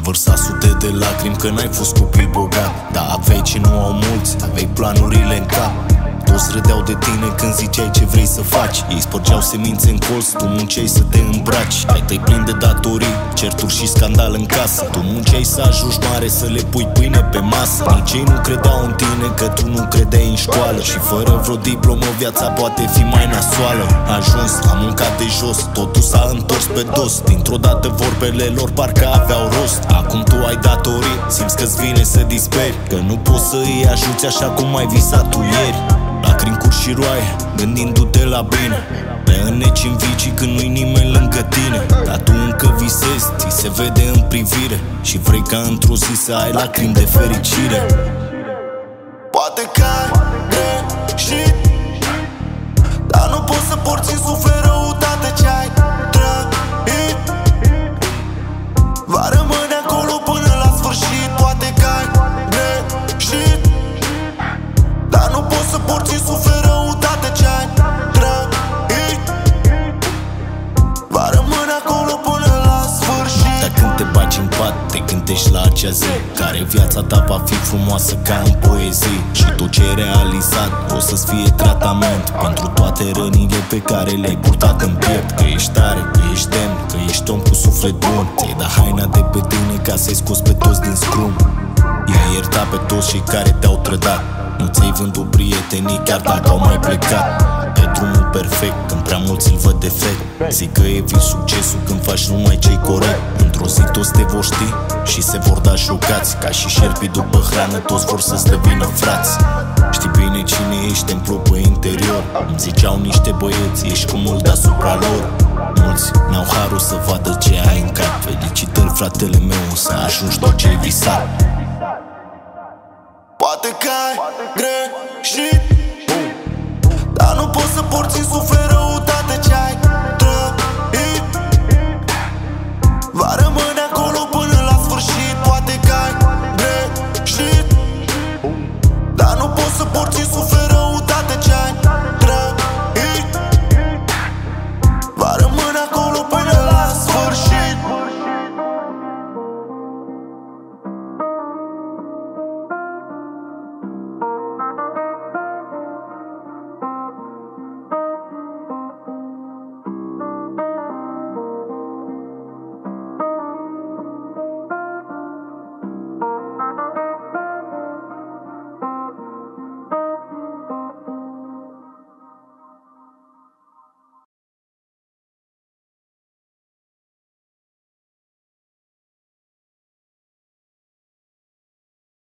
vărsat sute de lacrimi că n-ai fost copil bogat, dar aveai ce nu au mulți, aveai planurile în cap. Toți râdeau de tine când ziceai ce vrei să faci. Ei spărgeau semințe în colț, tu munceai să te îmbraci. Ai tăi plini de datorii, certuri și scandal în casă. Tu munceai să ajungi mare, să le pui pâine pe masă. Nici ei nu credeau în tine, că tu nu credeai în școală. Și fără vreo diplomă viața poate fi mai nasoală. Ajuns, am muncat de jos, totul s-a întors pe dos. Dintr-o dată vorbele lor parcă aveau rost. Acum tu ai datorii, simți că-ți vine să disperi, că nu poți să îi ajuți așa cum ai visat tu ieri. Lacrimi curgi și roaie, gândindu-te la bine. Te înneci în vicii când nu-i nimeni lângă tine. Dar tu încă visezi, ți se vede în privire. Și vrei ca într-o zi să ai lacrimi de fericire. Poate că ai greșit, dar nu poți să porți în suflet răutate ce ai trăit. Va rămâne acolo până la sfârșit. Poate că ai greșit, dar nu poți să porți în suflet răutate ce ai trăit. Va rămâne acolo până la sfârșit. Dar când te bagi în pat, te gândești la acea zi care viața ta va fi frumoasă ca în poezii. Și tot ce ai realizat o să-ți fie tratament pentru toate rănile pe care le-ai purtat în piept. Că ești tare, că ești demn, că ești om cu suflet bun. Ți-ai dat haina de pe tine ca să-i scoți pe toți din scrum. I-ai iertat pe toți cei care te-au trădat. Nu ți-ai vândut prietenii chiar dacă au mai plecat. Pe drumul perfect, când prea mulți îl văd defect. Zic că eviti succesul când faci numai ce-i corect. Într-o zi toți te vor ști și se vor da șocați. Ca și șerpii după hrană, toți vor să-ți devină frați. Știi bine cine ești, templu pe interior. Îmi ziceau niște băieți, ești cu mult deasupra lor. Mulți n-au harul să vadă ce ai în cap. Felicitări fratele meu, o să ajungi tot ce-ai visat. Poate că ai greșit, dar nu poți să porți în suflet răutate ce ai